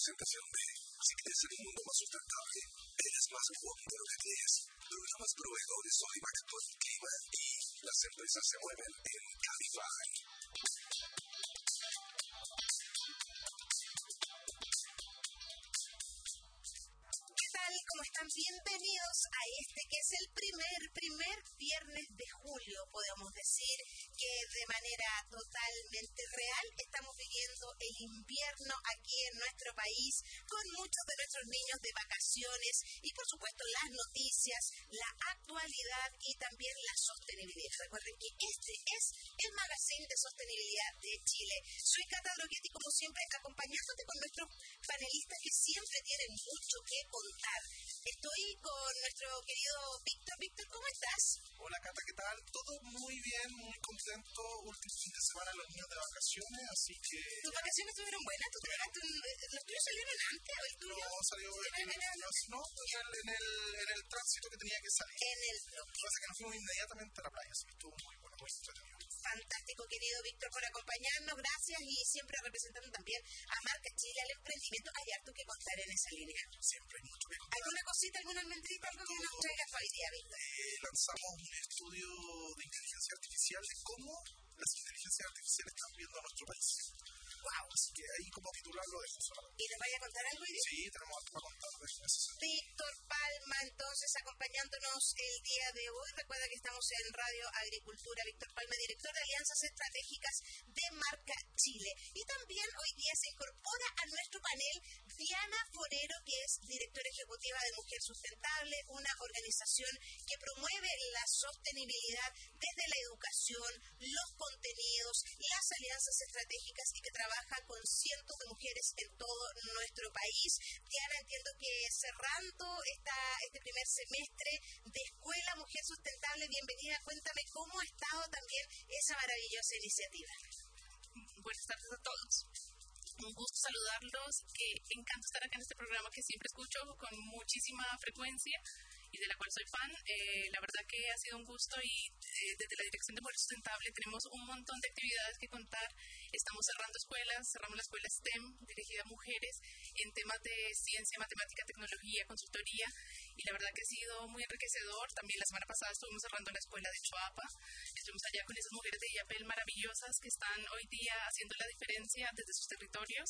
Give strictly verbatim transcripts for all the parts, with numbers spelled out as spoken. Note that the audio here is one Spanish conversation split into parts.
presentación de Si quieres en un mundo más sustentable, eres más joven de lo que crees. Programas proveedores Sodimac por el clima y las empresas se mueven en Cabify. ¿Qué tal? ¿Cómo están? Bienvenidos a este que es el primer, primer viernes de julio, podemos decir que de manera totalmente real estamos viviendo el invierno aquí en nuestro país con muchos de nuestros niños de vacaciones y por supuesto las noticias, la actualidad y también la sostenibilidad. Recuerden que este es el magazine de sostenibilidad de Chile. Soy Cata Droguetti, como siempre, acompañándote con nuestros panelistas que siempre tienen mucho que contar. Estoy con nuestro querido Víctor. Víctor, ¿cómo estás? Hola Cata, ¿qué tal? Todo muy bien, muy contento. Último fin de semana los niños de vacaciones, así que... ¿Tus vacaciones estuvieron buenas? ¿Tú te llegaste un... ¿Los tuyos salieron antes o el tuyo? No, salió en, en, en, no, no, en, el, en el tránsito que tenía que salir. En el Lo que pasa es que nos fuimos inmediatamente a la playa, así que estuvo muy bueno, muy entretenido. Fantástico, querido Víctor, por acompañarnos. Gracias y siempre representando también a Marca Chile, al emprendimiento. Hay harto que contar en esa línea. Siempre hay mucho que contar. ¿Alguna cosita, alguna almendrita, algo que nos traigas hoy día, Víctor? Eh, lanzamos un estudio de inteligencia artificial de cómo las inteligencias artificiales están viendo a nuestro país. Wow. Así que ahí como titular lo dejo solamente. ¿Y nos vaya a contar algo hoy día? Sí, tenemos algo para contar de eso. Víctor Palma, entonces, acompañándonos el día de hoy. Recuerda que estamos en Radio Agricultura. Víctor Palma, director de Alianzas Estratégicas de Marca Chile. Y también hoy día se incorpora a nuestro panel Diana Forero, que es directora ejecutiva de Mujer Sustentable, una organización que promueve la sostenibilidad desde la educación, los contenidos, las alianzas estratégicas y que trabaja con cientos de mujeres en todo nuestro país. Diana, entiendo que cerrando esta, este primer semestre de Escuela Mujer Sustentable, bienvenida. Cuéntame cómo ha estado también esa maravillosa iniciativa. Buenas tardes a todos. Un gusto saludarlos, que encanta estar acá en este programa que siempre escucho con muchísima frecuencia y de la cual soy fan. Eh, la verdad que ha sido un gusto y eh, desde la Dirección de Mujer Sustentable tenemos un montón de actividades que contar. Estamos cerrando escuelas, cerramos la escuela STEM dirigida a mujeres en temas de ciencia, matemática, tecnología, consultoría y la verdad que ha sido muy enriquecedor. También la semana pasada estuvimos cerrando la escuela de Choapa. Estuvimos allá con esas mujeres de IAPEL maravillosas que están hoy día haciendo la diferencia desde sus territorios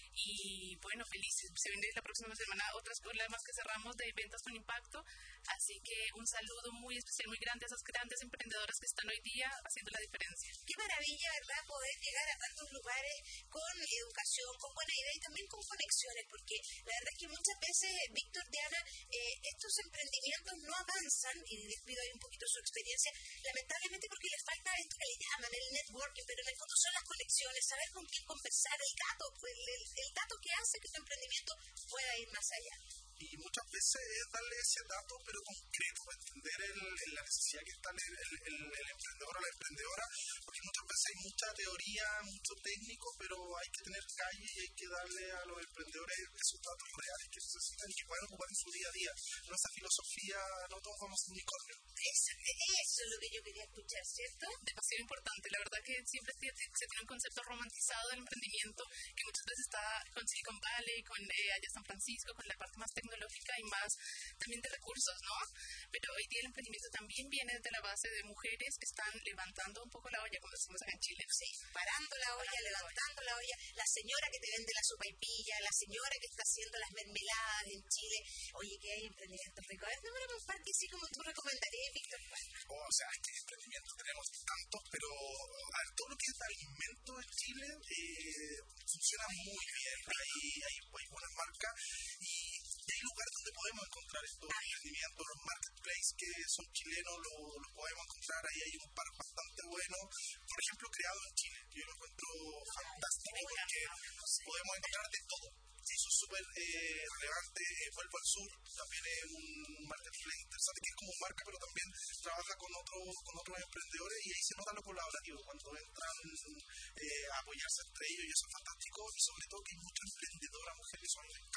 y bueno, felices. Se viene la próxima semana otras escuelas más que cerramos de ventas con impacto, así que un saludo muy especial, muy grande a esas grandes emprendedoras que están hoy día haciendo la diferencia. Qué maravilla, ¿verdad? Poder llegar a tantos lugares con educación, con buena idea y también con conexiones, porque la verdad es que muchas veces, Víctor, Diana, eh, estos emprendimientos no avanzan, y les pido ahí un poquito su experiencia, lamentablemente porque les falta esto que le llaman el networking, pero en el fondo son las conexiones, saber con quién conversar, el dato, pues, el, el dato que hace que tu emprendimiento pueda ir más allá. Y muchas veces es darle ese dato, pero concreto, entender el, el, la necesidad que está el, el, el, el emprendedor o la emprendedora, porque muchas veces hay mucha teoría, mucho técnico, pero hay que tener calle y hay que darle a los emprendedores esos datos reales que necesitan y que puedan ocupar en su día a día. En esa filosofía no todos vamos a ser unicornios. Eso, eso es lo que yo quería escuchar, ¿cierto? Demasiado importante. La verdad que siempre se tiene un concepto romantizado del emprendimiento que muchas veces está con Silicon Valley, con eh, allá San Francisco, con la parte más tecnológica y más también de recursos, ¿no? Pero hoy día el emprendimiento también viene desde la base de mujeres que están levantando un poco la olla, como decimos acá en Chile. Sí, parando la olla, parando levantando la olla, la señora que te vende la sopaipilla, la señora que está haciendo las mermeladas en Chile. Oye, que hay emprendimientos ricos. A ver, no me lo compartís así como tú recomendarías, Víctor. Oh, o sea, es que emprendimientos tenemos tantos, pero a ver, todo lo que es de alimentos en Chile eh, funciona muy bien. Hay, hay, hay buenas marcas y hay lugares donde podemos encontrar estos emprendimientos, los marketplaces que son chilenos, los lo podemos encontrar, ahí hay un par bastante bueno, por ejemplo, creado en Chile, que yo lo encuentro fantástico porque podemos encontrar de todo. Eso es súper eh, relevante. eh, Vuelvo al Sur también es un marketplace interesante que es como marca, pero también trabaja con otros con otros emprendedores y ahí se nota lo colaborativo cuando entran eh, a apoyarse entre ellos y eso es fantástico y sobre todo que hay mucha emprendedora mujer, eso a mí me encanta.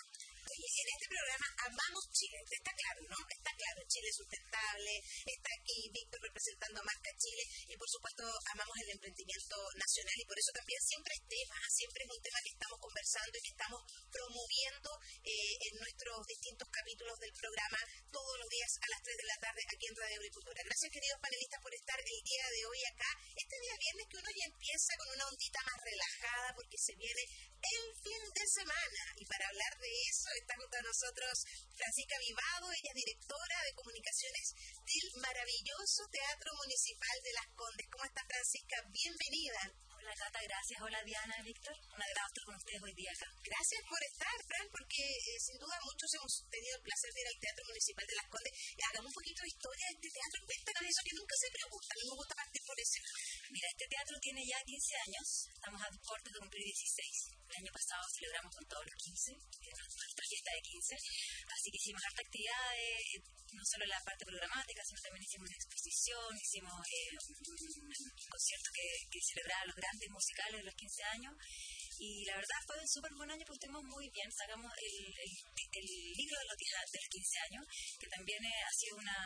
Oye, en este programa amamos Chile, está claro, ¿no? Está claro, Chile es sustentable, está aquí Víctor representando a Marca Chile y por supuesto amamos el emprendimiento nacional y por eso también siempre es tema, siempre es un tema que estamos conversando y que estamos promoviendo eh, en nuestros distintos capítulos del programa todos los días a las tres de la tarde aquí en Radio Agricultura. Gracias, queridos panelistas, por estar el día de hoy acá. Este día viernes que uno ya empieza con una ondita más relajada porque se viene el fin de semana. Y para hablar de eso está junto a nosotros Francisca Vivado, ella es directora de comunicaciones del maravilloso Teatro Municipal de Las Condes. ¿Cómo está, Francisca? Bienvenida. Hola, Cata, gracias. Hola, Diana, Víctor. Un agrado estar con ustedes hoy día acá. Gracias por estar, Fran, porque eh, sin duda muchos hemos tenido el placer de ir al Teatro Municipal de Las Condes. Y hagamos un poquito de historia de este teatro. Cuéntanos eso que nunca se pregunta. A mí me gusta partir por eso. Mira, este teatro tiene ya quince años. Estamos a corto de cumplir dieciséis. El año pasado celebramos con todos los quince, nuestra fiesta de quince. Así que hicimos harta actividades, no solo la parte programática, sino también hicimos una exposición, hicimos eh, un concierto que, que celebraba los grandes musicales de los quince años. Y la verdad fue un súper buen año porque estuvimos muy bien. Sacamos el, el, el libro de los, de los quince años, que también eh, ha sido una...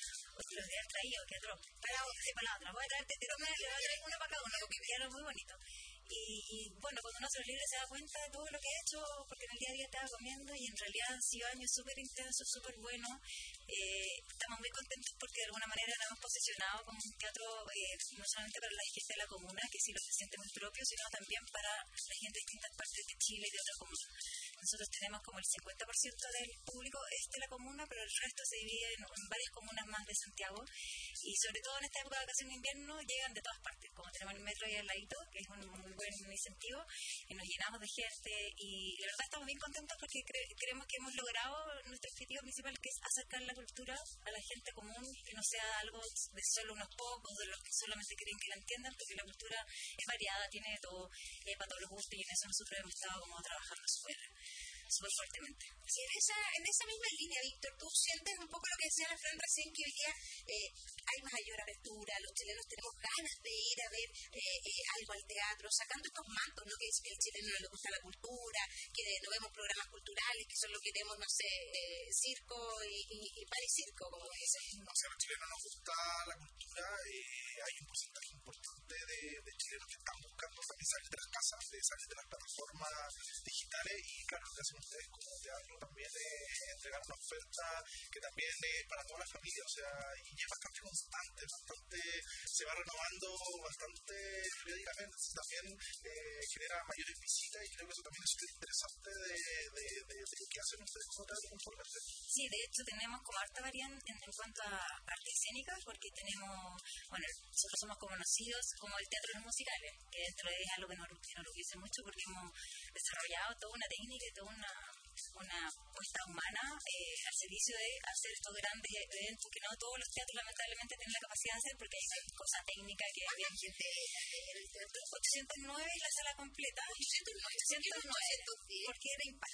los días traídos, que otro, para, para la otra, voy a traerte, te voy a traer uno para cada uno, porque quedaron muy bonitos. Y, y bueno, cuando uno se los libros se da cuenta de todo lo que he hecho, porque en el día a día estaba comiendo y en realidad han sido años súper intensos, súper buenos. Eh, estamos muy contentos porque de alguna manera nos hemos posicionado como un teatro eh, no solamente para la gente de la comuna, que sí lo se siente muy propio, sino también para la gente de distintas partes de Chile y de otras comunas. Nosotros tenemos como el cincuenta por ciento del público es de la comuna, pero el resto se divide en, en varias comunas más de Santiago. Y sobre todo en esta época de vacaciones de invierno llegan de todas partes, como tenemos el metro ahí al ladito, que es un muy buen incentivo, y nos llenamos de gente y la verdad estamos bien contentos porque cre creemos que hemos logrado nuestro objetivo principal, que es acercar la cultura a la gente común, que no sea algo de solo unos pocos, de los que solamente creen que la entiendan, porque la cultura es variada, tiene de todo, eh, para todos los gustos, y en eso nosotros hemos estado como trabajando súper súper fuertemente. Sí, en esa, en esa misma línea, Víctor, tú sientes un poco lo que decía Fran recién, que hoy día eh, hay mayor apertura, los chilenos tenemos ganas de ir a ver eh, eh, algo al teatro, sacando estos mantos, ¿no? Que dice que al chileno no le gusta la cultura, que no vemos programas culturales, que solo queremos, no sé, eh, circo y, y, y paricirco, como dicen. No, o sea, a los chilenos nos gusta la cultura, eh, hay un porcentaje importante de, de chilenos que están buscando también salir de las casas, de salir de las plataformas digitales, y claro, lo que hacen ustedes como teatro también es entregar una oferta que también es para toda la familia, o sea, y es bastante constante, bastante, se va renovando bastante periódicamente, también eh, genera mayores visitas, y creo que eso también es interesante de, de, de, de que hacen ustedes como teatro conformante. Sí, de hecho tenemos como harta variante en, en cuanto a arte escénica, porque tenemos, bueno, nosotros somos como conocidos como el teatro de los musicales, que dentro de es algo que nos enorgullece mucho porque hemos desarrollado toda una técnica y toda una, una puesta humana eh, al servicio de hacer estos grandes eventos que no todos los teatros lamentablemente tienen la capacidad de hacer, porque hay una cosa técnica que había gente en el teatro ochocientos nueve y la sala completa ochocientos nueve porque era impar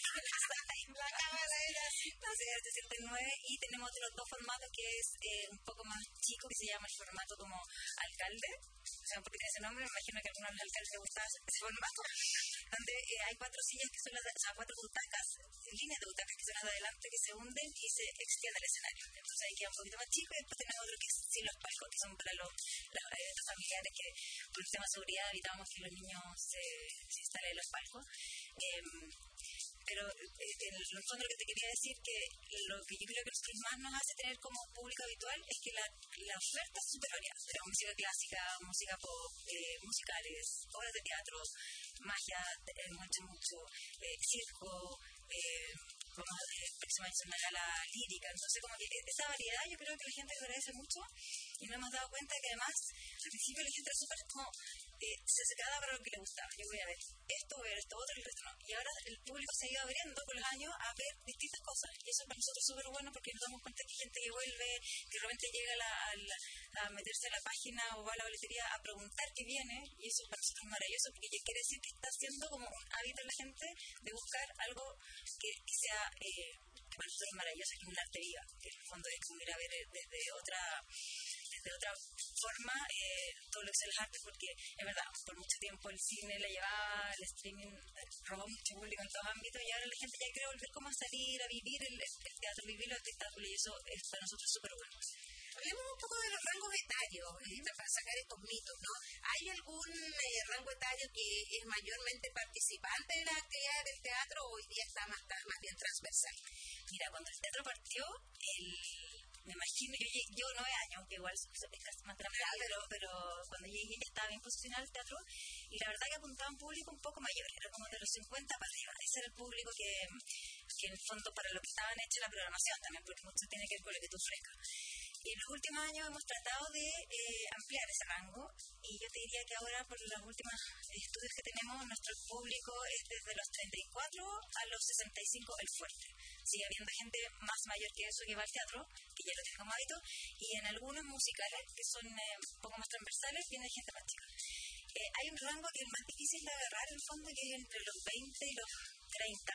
la cámara era así, entonces era ochocientos nueve, y tenemos otros dos formatos que es eh, un poco más chico, que se llama el formato como alcalde, o sea, porque tiene ese nombre, me imagino que a algunos alcaldes les gustaba ese formato, donde eh, hay cuatro sillas que son las de, o sea, cuatro butacas, líneas de butacas que son las de adelante, que se hunden y se extiende el escenario. Entonces ahí queda un poquito más chico, y después tenemos otro que es sin los palcos, que son para los, los eventos familiares, que por el tema de seguridad evitamos que los niños se, se instalen en los palcos. Eh, pero eh, en el fondo lo que te quería decir, que lo que yo creo que lo que más nos hace tener como público habitual es que la, la oferta es súper variada. Tenemos música clásica, música pop, eh, musicales, obras de teatro, magia, eh, mucho, mucho, eh, circo, eh, vamos a ver, el próximo año es una gala lírica. Entonces como que esa variedad yo creo que la gente agradece mucho, y nos hemos dado cuenta que además al principio la gente era súper como eh, se acercaba para lo que le gustaba. Yo voy a ver esto, voy a ver esto otro, y el resto no. Y ahora el público se ha ido abriendo con los años a ver distintas cosas, y eso para nosotros es súper bueno, porque nos damos cuenta que hay gente que vuelve, que realmente llega a, la, a, la, a meterse a la página o va a la boletería a preguntar qué viene, y eso para nosotros es maravilloso, porque ya quiere decir que está haciendo como un hábito en la gente de buscar algo que, que sea eh, que para nosotros es maravilloso, que es un arte viva, que en el fondo es como ir a ver desde otra de otra forma eh, todo lo que son las artes, porque es verdad, por mucho tiempo el cine la llevaba, el streaming robó mucho público en todos ámbitos, y ahora la gente ya quiere volver como a salir, a vivir el, el teatro, vivir el espectáculo, y eso es para nosotros súper bueno. Hablemos un poco de los rangos etarios, ¿eh? Para sacar estos mitos, ¿no? ¿Hay algún eh, rango etario que es mayormente participante de las actividades del teatro o hoy día está más, más bien transversal? Mira, cuando el teatro partió, el, me imagino, yo, yo nueve años, aunque igual es casi más transversal, pero, pero cuando llegué ya estaba bien posicionado el teatro, y la verdad que apuntaba a un público un poco mayor, era como de los cincuenta para arriba. Ese era el público que, que en el fondo para lo que estaban hecha la programación también, porque mucho tiene que ver con lo que tú ofrezcas. Y en los últimos años hemos tratado de eh, ampliar ese rango, y yo te diría que ahora, por los últimos estudios que tenemos, nuestro público es desde los treinta y cuatro a los sesenta y cinco el fuerte. Sigue habiendo gente más mayor que eso que va al teatro, que ya lo tiene como hábito, y en algunos musicales, que son eh, un poco más transversales, viene gente más chica. Eh, hay un rango que es más difícil de agarrar, en el fondo, que es entre los veinte y los treinta.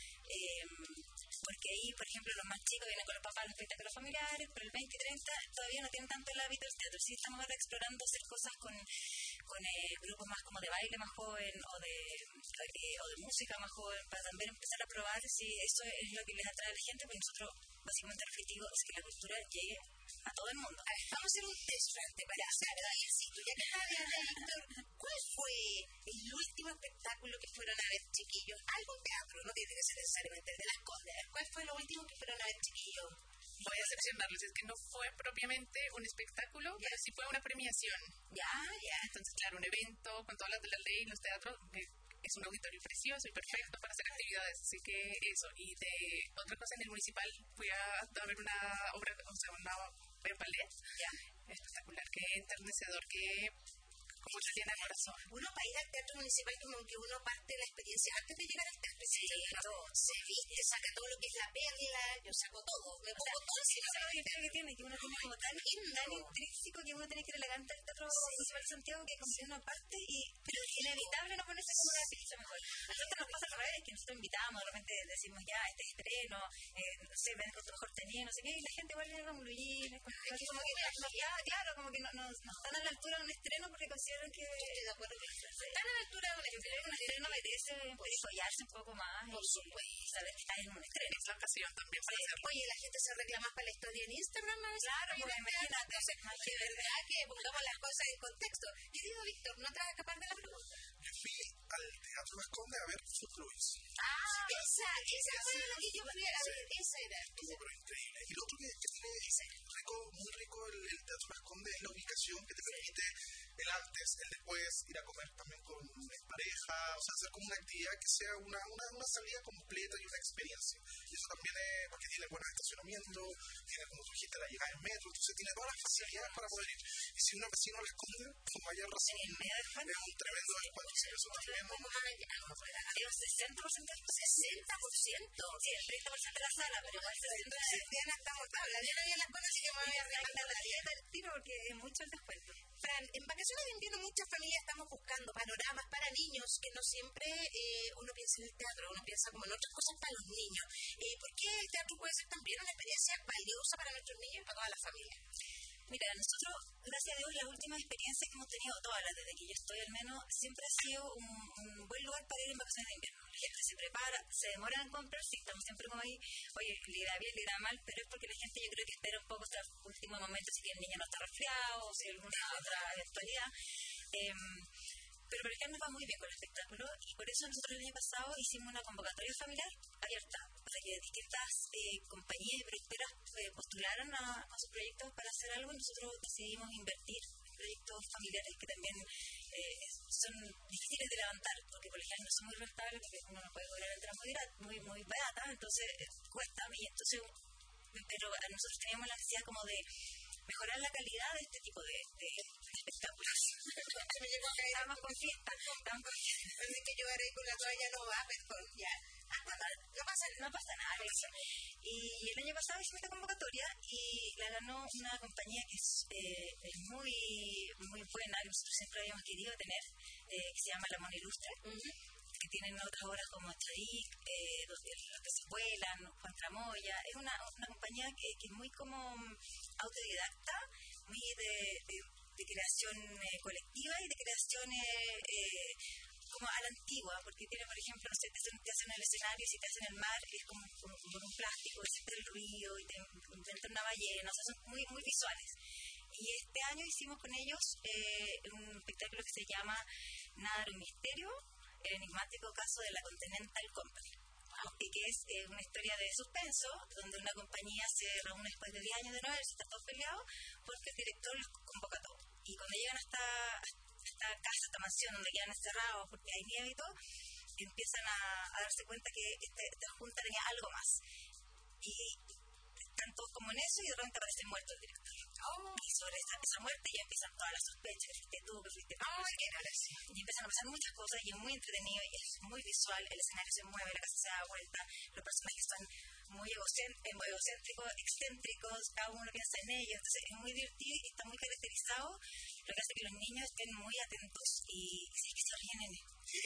Eh, porque ahí, por ejemplo, los más chicos vienen con los papás a los espectáculos familiares, pero el veinte y treinta todavía no tienen tanto el hábito del teatro. Sí, estamos ahora explorando hacer cosas con, con eh, grupos más como de baile más joven, o de, eh, o de música más joven, para también empezar a probar si eso es lo que les atrae a la gente, porque nosotros, básicamente, el objetivo es que la cultura llegue a todo el mundo. A ver, vamos a hacer un test, Fran, ¿te parece? Sí, tú ya que estás viendo, Víctor, ¿cuál fue el último espectáculo que fueron a ver, chiquillos? Algún teatro, no tiene que ser necesariamente el de Las Condes. ¿Cuál fue lo último que fueron a ver, chiquillos? Voy a decepcionarlos, es que no fue propiamente un espectáculo, ¿ya? Pero sí fue una premiación. Ya, ya. Entonces, claro, un evento con todas las de la ley, los teatros, que es un auditorio precioso y perfecto para hacer actividades, así que eso. Y de otra cosa, en el municipal fui a, a ver una obra, o sea, una obra ballet, ya, espectacular, que enternecedor, que como se tiene el corazón. Uno para ir al teatro municipal como que uno parte de la experiencia antes de llegar al teatro. Sí, todo. Se viste, saca todo lo que es la perla, yo saco todo, me pongo todo encima. Eso es lo que tiene, que uno tiene como tan, tan intrínseco que uno tiene que ir elegante al teatro municipal de Santiago, que como que uno parte y, pero es inevitable no ponerse como una pieza mejor. A nosotros nos pasa al revés, que nosotros invitamos, de repente decimos ya, este es estreno, eh, no sé, ven con tu mejor tenido, no sé qué, y la gente igual viene con Luis, como que no, ya, claro, como que no, no, no están a la altura de un estreno porque consideran que de acuerdo con eso. Están a la altura de un estreno. Un estreno merece descollarse un poco más por y supuesto saber que está en un estreno. Es la ocasión también para sí, hacerlo. Oye, la gente se reclama para la historia en Instagram, ¿no? Claro, pues imagínate. De verdad que pongamos las cosas en contexto. Y digo, Víctor, ¿no te vas a escapar de la pregunta? Yo fui al Teatro Las Condes a ver Footloose. Ah, esa, esa fue la que yo fui a ver. Esa era. Estuvo pero increíble. Y lo otro que, que tiene rico, muy rico el, el Teatro Las Condes es la ubicación que te permite el antes, el después, ir a comer también con pareja, o sea, hacer como una actividad que sea una, una, una salida completa y una experiencia. Y eso también es porque tiene buen estacionamiento, tiene, como tú dijiste, la llegada en metro, entonces tiene todas las facilidades para poder ir. Y si un vecino le esconde, como vaya al razón, es un tremendo descuento. Si eso también no hay un sesenta por ciento, sesenta por ciento, sí, el treinta por ciento de la sala, pero igual sesenta por ciento. Diana está mortal, la Diana ya las cosas, así que me voy a arreglar la dieta del tiro porque es mucho el descuento. Fran, en vacaciones de invierno muchas familias estamos buscando panoramas para niños que no siempre eh, uno piensa en el teatro, uno piensa como en otras cosas para los niños. Eh, ¿Por qué el teatro puede ser también una experiencia valiosa para nuestros niños y para toda la familia? Mira, nosotros, gracias a Dios, las últimas experiencias que hemos tenido, todas las desde que yo estoy al menos, siempre ha sido un, un buen lugar para ir en vacaciones de invierno. La gente se prepara, se demora en comprar, sí, estamos siempre como ahí, oye, le irá bien, le irá mal, pero es porque la gente yo creo que espera un poco hasta el último momento si el niño no está resfriado o si hay alguna otra eventualidad. Eh, Pero por ejemplo nos va muy bien con el espectáculo y por eso nosotros el año pasado hicimos una convocatoria familiar abierta para que distintas eh, compañías y productoras eh, postularan a, a sus proyectos para hacer algo. Nosotros decidimos invertir en proyectos familiares que también eh, son difíciles de levantar porque por ejemplo no son muy rentables porque uno no puede cobrar entradas muy, muy, muy baratas, entonces eh, cuesta. Y entonces, pero nosotros teníamos la necesidad como de mejorar la calidad de este tipo de, de, de espectáculos. Estamos con fiesta, estamos con fiesta. Así que yo haré con la toalla no va, perdón, ya. Ah, no, no pasa nada. No pasa nada, eso. Y el año pasado hicimos esta convocatoria y la ganó una compañía que es, eh, es muy, muy buena, que nosotros siempre habíamos querido tener, eh, que se llama La Mona Ilustre. Uh-huh. Que tienen otras obras como Chadik, eh, los que se vuelan, Juan Tramoya. Es una, una compañía que, que es muy como autodidacta, muy de, de, de creación eh, colectiva y de creación eh, eh, como a la antigua, porque tiene, por ejemplo, no sé, te hacen, te hacen el escenario, si te hacen el mar, es como, como, como un plástico, existe el río y te inventan una ballena, o sea, son muy, muy visuales. Y este año hicimos con ellos eh, un espectáculo que se llama Nada era un misterio, el enigmático caso de la Continental Company, y que es eh, una historia de suspenso, donde una compañía se reúne después de diez años de no haberse, está todo peleado, porque el director los convoca a todos. Y cuando llegan a esta, a esta casa, a esta mansión, donde quedan encerrados porque hay nieve y todo, empiezan a, a darse cuenta que este, esta junta tenía algo más. Y están todos como en eso y de repente aparece muerto el director. Oh. Y sobre esa, esa muerte ya empiezan todas las sospechas, que fuiste tú, que fuiste tú, oh, que y empiezan a pasar muchas cosas y es muy entretenido y es muy visual, el escenario se mueve, la casa se da vuelta, los personajes son muy egocéntricos, excéntricos, cada uno piensa en ellos, entonces es muy divertido y está muy caracterizado, lo que hace que los niños estén muy atentos y sí que se ríen en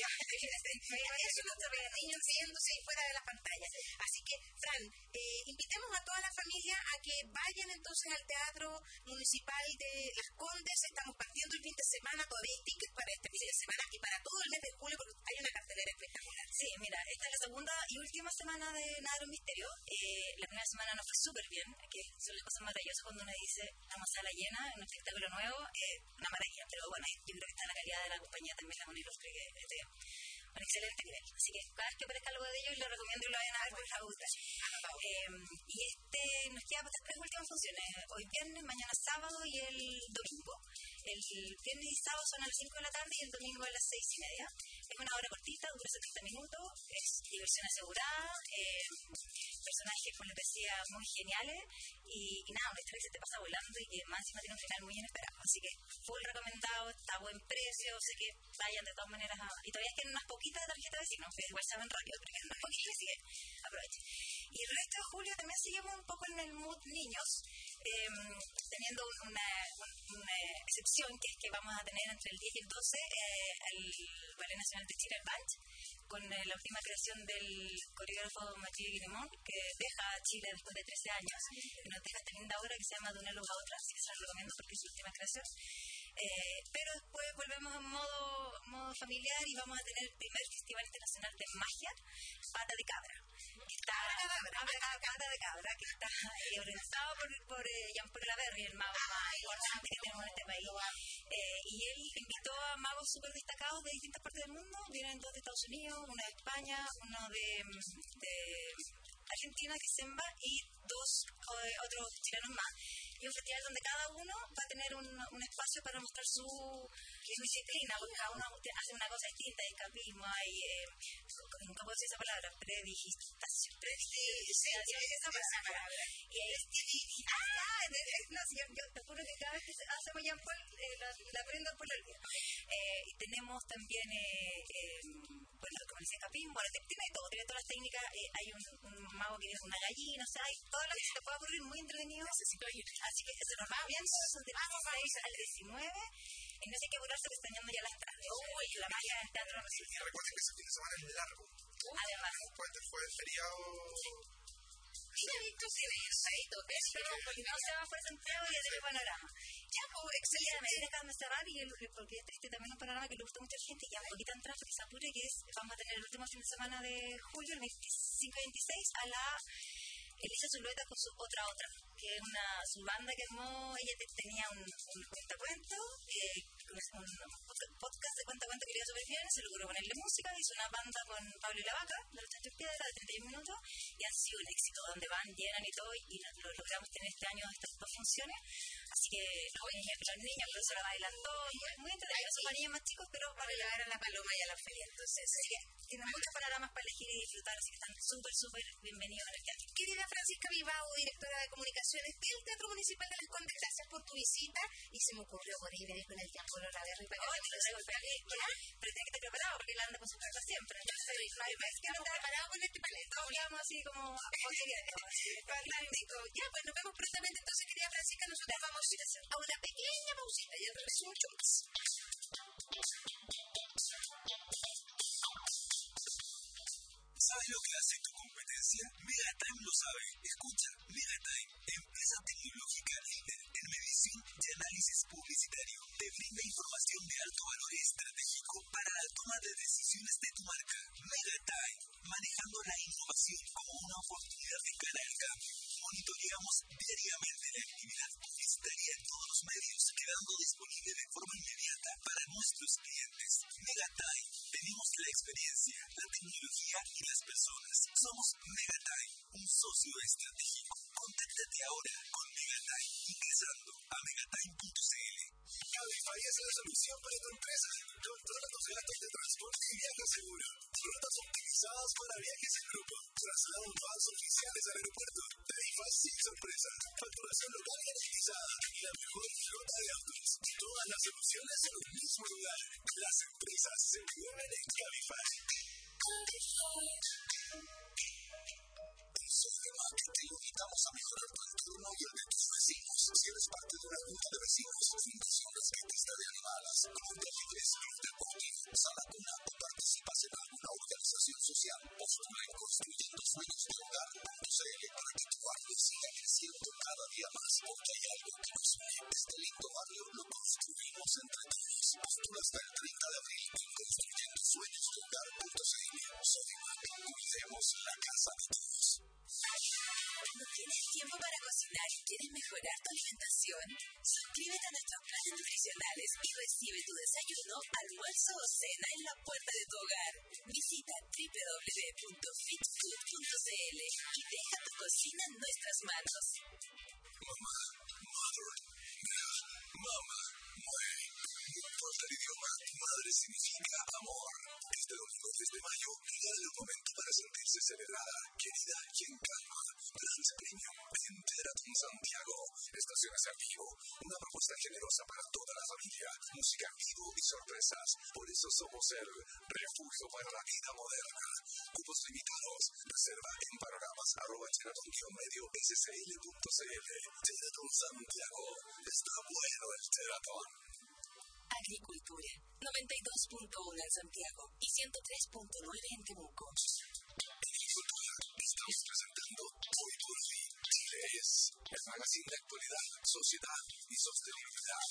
eso no se ve niños riéndose fuera de la pantalla. Así que, Fran, eh, invitemos a toda la familia a que vayan entonces al Teatro Municipal de Las Condes. Estamos partiendo el fin de semana, todavía hay tickets para este fin de semana y para todo el mes de julio porque hay una cartelera espectacular. Sí, mira, esta es la segunda y última semana de Nada era un misterio. Eh, la primera semana nos fue súper bien, que son las cosas maravillosas cuando uno dice una sala llena, un espectáculo nuevo, eh, una maravilla, pero bueno, yo creo que está la calidad de la compañía también, la Monilos, creo que este, un excelente nivel, así que cada vez que aparezca algo de ellos lo recomiendo y lo vayan a ver porque les va a gustar. Eh, y este nos queda para las tres últimas funciones, hoy viernes, mañana sábado y el domingo. El viernes y sábado son a las cinco de la tarde y el domingo a las seis y media. Es una hora cortita, dura setenta minutos, es diversión asegurada, eh, personajes, como les decía, muy geniales y, y nada, una historia que se te pasa volando y que más encima tiene un final muy inesperado, así que full recomendado, está a buen precio, sé que vayan de todas maneras a, y todavía quedan unas poquitas de tarjeta de vecinos, que igual saben rápido, pero quedan unas poquitas, así que aprovechen. Y el resto de julio también seguimos un poco en el mood niños, eh, teniendo una, una excepción que es que vamos a tener entre el diez y el doce eh, el Ballet Nacional de Chile, el Band, con eh, la última creación del coreógrafo Mathieu Guillemont, que deja a Chile después de trece años y nos deja esta linda obra que se llama De una luz a otra, así que se la recomiendo porque es su última creación. Eh, pero después volvemos en modo, modo familiar y vamos a tener el primer Festival Internacional de Magia, Pata de Cabra, que está, Pata de Cabra, que está eh, organizado por, por eh, Jean-Paul Lavergne, el mago más importante que tenemos en este país. Eh, y él invitó a magos súper destacados de distintas partes del mundo, vienen dos de Estados Unidos, uno de España, uno de, de Argentina, que es Semba, y dos eh, otros chilenos más. Y un festival donde cada uno va a tener un, un espacio para mostrar su, su disciplina, porque cada uno hace una cosa distinta, hay escapismo, hay, eh, ¿cómo puedo decir esa palabra? Predigitación. Predigitación, esa palabra. Y hay, ah, no, yo, yo te juro que cada vez que hacemos Jean Paul, eh, la, la aprendo por el día. Eh, y tenemos también, eh, eh, bueno, como dice escapismo, bueno, tiene todo, tiene todas las técnicas, eh, hay un, un mago que tiene una gallina, o sea, hay todo lo que se te pueda ocurrir, muy entretenido. Necesito ir. Así que se nos va bien, son del dieciséis al diecinueve. Y no sé qué apurarse, que están yendo ya las entradas. Uy, la magia del teatro no Y recuerden que ese fin de semana es largo. Además. Puente fue el feriado. Sí, esto sí, eso, pero no se va por Santiago y ya tiene panorama. Ya, pues, excelente. Déjame cerrar y el, porque este, este también es un panorama que le gusta a mucha gente y ya un poquito entrar, que se apure, que es, vamos a tener el último fin de semana de julio, el veinticinco y veintiséis, a la Elisa Zulueta con su Otra Otra, que es una su banda que armó, ella te, tenía un, un cuentacuento, eh, un, un podcast de cuentacuento que le iba súper bien, se logró ponerle música, hizo una banda con Pablo y la Vaca, de los ochenta Piedras, de treinta y un minutos, y ha sido un éxito, donde van, llenan y todo, y lo, lo logramos tener este año estas dos funciones, así que los niños, los niños, pero se lo bailan todo, muy, muy entretenido, son para niños más chicos, pero para llevar a la paloma y a la feria, entonces, así que tienen muchos panoramas para elegir y disfrutar, así que están súper, súper bienvenidos en el teatro. Querida Francisca Bilbao, directora de comunicaciones del Teatro Municipal de Las Condes, gracias por tu visita, y se me ocurrió por ahí venir con el Jean-Paul Lavergne para que lo traigo pero tiene que estar preparado porque él anda con sus cartas siempre, entonces no hay más que estar preparado con este paleta. Hablamos así como fantástico. Ya, pues nos vemos prontamente, entonces, querida Francisca, nosotros vamos a una pequeña pausita y al regreso mucho más. ¿Sabes lo que hace tu competencia? Megatime lo sabe. Escucha, Megatime, empresa tecnológica líder en medición de de tu marca. Megatime, manejando la innovación como una oportunidad de ganar el cambio. Monitoreamos diariamente la actividad publicitaria en todos los medios, quedando disponible de forma inmediata para nuestros clientes. Megatime, tenemos la experiencia, la tecnología y las personas. Somos Megatime, un socio estratégico. Contáctate ahora con Megatime ingresando a megatime punto c l. Cabify es la solución para tu empresa. Controla tus gastos de transporte y viaja seguro. Rutas optimizadas para viajes en grupo. Traslado en vans oficiales al aeropuerto. Tarifas sin sorpresa. Facturación local garantizada. Y la mejor flota de autos. Todas las soluciones en un mismo lugar. Las empresas se mueven en Cabify. En Sodimac te invitamos a mejorar tu entorno y el de tus vecinos. Si eres parte de una junta de vecinos, fundación rescatista de animales, club de libres, club deportivo, sala cuna o participas en alguna organización social, postula en construyendo sueños de hogar punto c l para que tu barrio siga creciendo cada día más, porque hay algo que nos une. Este lindo barrio lo construimos entre todos. Postula hasta el treinta de abril en construyendo sueños de hogar punto c l. Sodimac, cuidemos la casa de todos. ¿No tienes tiempo para cocinar y quieres mejorar tu alimentación? Suscríbete a nuestros planes nutricionales y recibe tu desayuno, almuerzo o cena en la puerta de tu hogar. Visita doble u doble u doble u punto fit food punto c l y deja tu cocina en nuestras manos. Mamá, mother, mamá, muere. No importa el idioma, madre significa amor. Este domingo tres de mayo, llega el momento para sentirse celebrada, querida y en calma. Grand Premium en Teraton Santiago. Estaciones en vivo, una propuesta generosa para toda la familia, música en vivo y sorpresas. Por eso somos el refugio para la vida moderna. Cupos limitados. Reserva en panoramas arroba teraton-medio scl punto cl. Teraton Santiago. Está bueno el Teraton. Agricultura, noventa y dos punto uno en Santiago y ciento tres punto nueve en Temuco. En Agricultura estamos presentando Hoy por Hoy. Chile es el magazine de actualidad, sociedad y sostenibilidad.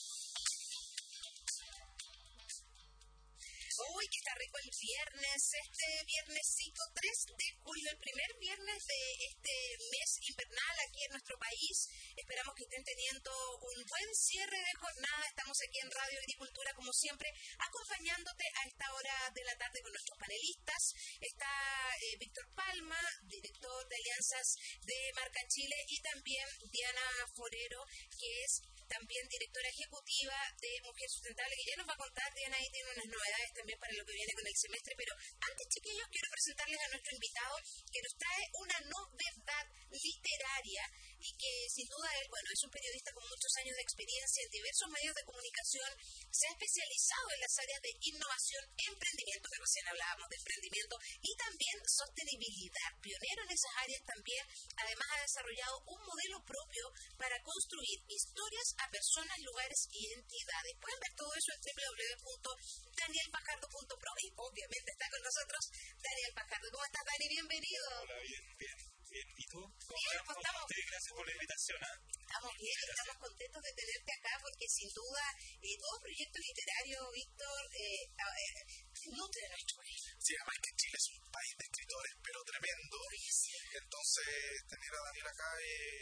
Uy, que está rico el viernes, este viernesito tres de julio, el primer viernes de este mes invernal aquí en nuestro país. Esperamos que estén teniendo un buen cierre de jornada. Estamos aquí en Radio Agricultura, como siempre, acompañándote a esta hora de la tarde con nuestros panelistas. Está eh, Víctor Palma, director de Alianzas de Marca Chile, y también Diana Forero, que es también directora ejecutiva de Mujer Sustentable, que ya nos va a contar. Diana ahí tiene unas novedades también para lo que viene con el semestre, pero antes, chiquillos, quiero presentarles a nuestro invitado que nos trae una novedad literaria y que sin duda él, bueno, es un periodista con muchos años de experiencia en diversos medios de comunicación, se ha especializado en las áreas de innovación, emprendimiento, que recién hablábamos de emprendimiento, y también sostenibilidad, pionero en esas áreas también. Además ha desarrollado un modelo propio para construir historias a personas, lugares y entidades. Pueden ver todo eso en doble u doble u doble u punto daniel pajardo punto pro y obviamente está con nosotros Daniel Pajardo. ¿Cómo estás, Dani? Bienvenido. Hola, bien, bien, bien. ¿Y tú? ¿Cómo Bien, pues estamos, sí, gracias por la invitación. ¿eh? estamos bien, Gracias. estamos contentos de tenerte acá porque sin duda eh, todo proyecto literario, Víctor, eh, eh, nutre nuestro país. Sí, además que Chile es un país de escritores, pero tremendo. Entonces, tener a Daniel acá